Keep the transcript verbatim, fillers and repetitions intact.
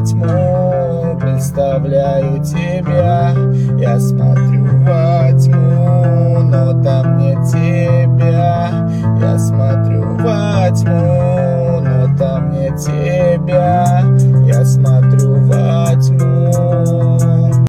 во тьму, представляю тебя. Я смотрю во тьму, но там нет тебя. Я смотрю во тьму, но там нет тебя. Я смотрю